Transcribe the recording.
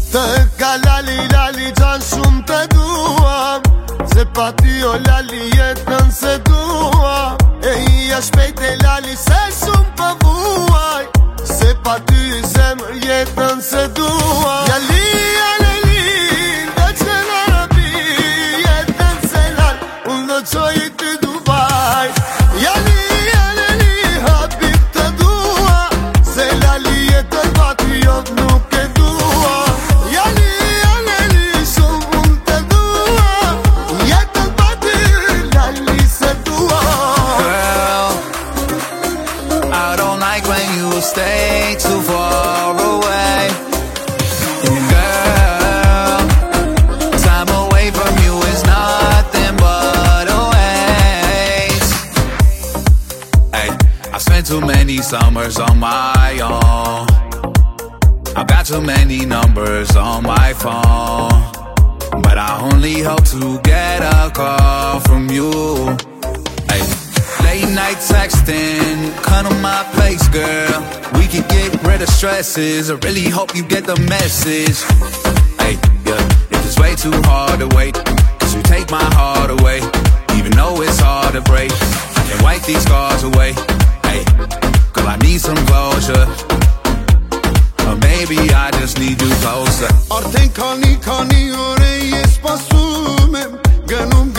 Të ka lali lali gjan shumë të dua, se pa ty o lali jetën se dua. E ija shpejt e lali se shumë pëvuaj, se pa ty zemër jetën se dua. Jali, jaleli, do që në rabi, jetën se lal, unë do qoj të Dubai. Jali, jaleli, habib të dua, se lali jetën pa ty jot nuk e dua. Jali, jaleli, shumë unë të dua, jetën pa ty lali se dua. Girl, I don't like when you stay too far away. Girl, time away from you is nothing but a waste. Hey, I spent too many summers on my own. I've got too many numbers on my phone, but I only hope to get a call from you. Hey, late night texting, come to my place, girl. We can get rid of stresses. I really hope you get the message. Hey, yeah, if it's way too hard to wait, 'cause you take my heart away, even though it's hard to break. I can wipe these scars away. Hey, 'cause I need some closure, or maybe I just need you closer. Arten kani ore jes pasumem, gënum